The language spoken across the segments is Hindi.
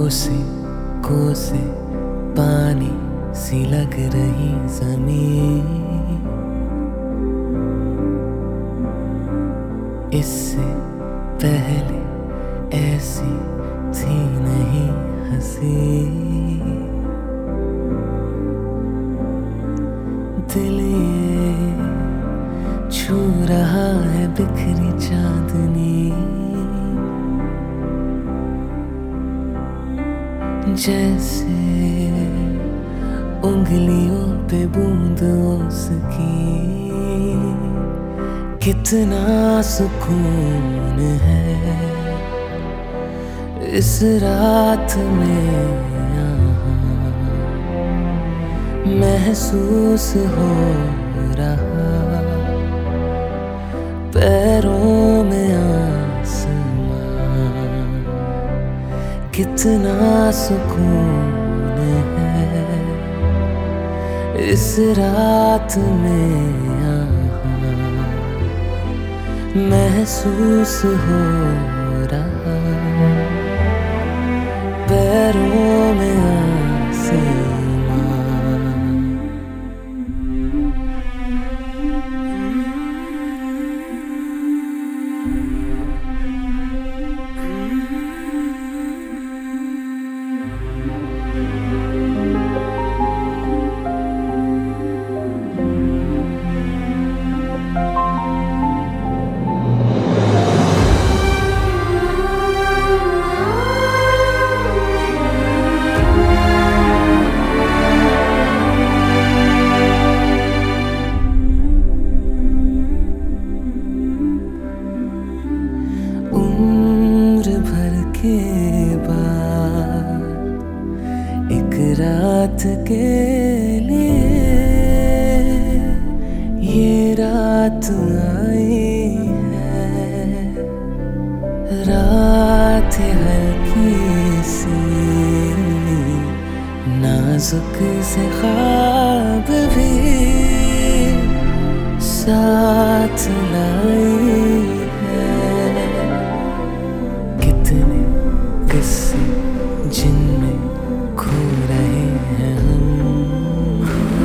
कोसे कोसे पानी सी लग रही जमीन, इससे पहले ऐसी थी नहीं हंसी। दिल ये छू रहा है बिखरी चांदनी, जैसे उंगलियों पे बूंद उसकी। कितना सुकून है इस रात में यहाँ, महसूस हो रहा पैरों में आसमां। कितना सुकून है इस रात में यहाँ, महसूस हो रहा पैरों में आसमां। उम्र भर के बाद एक रात के लिए ये रात आई है। रात हल्की सी नाजुक से ख्वाब भी साथ लाई है। कितने किस्से जिनमें खो रहे हैं हम,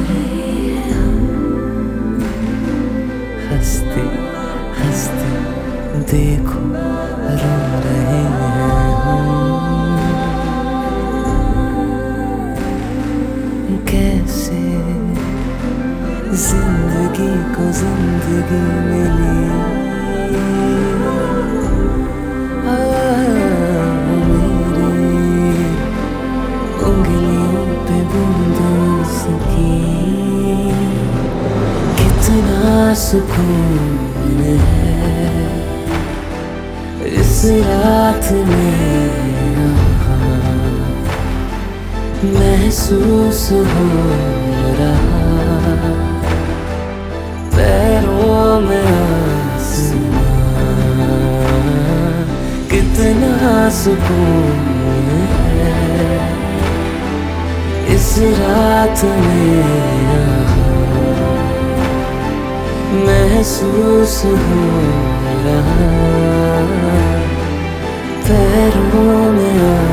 हंसते हंसते देखो रो रहे हैं हम। कैसे जिंदगी को जिंदगी मिली, मेरी उंगलियों पे बूंदों की। कितना सुकून है इस रात में यहाँ, महसूस हो रहा पैरों में आसमां। कितना सुकून है इस रात में यहाँ, महसूस हो रहा पैरों में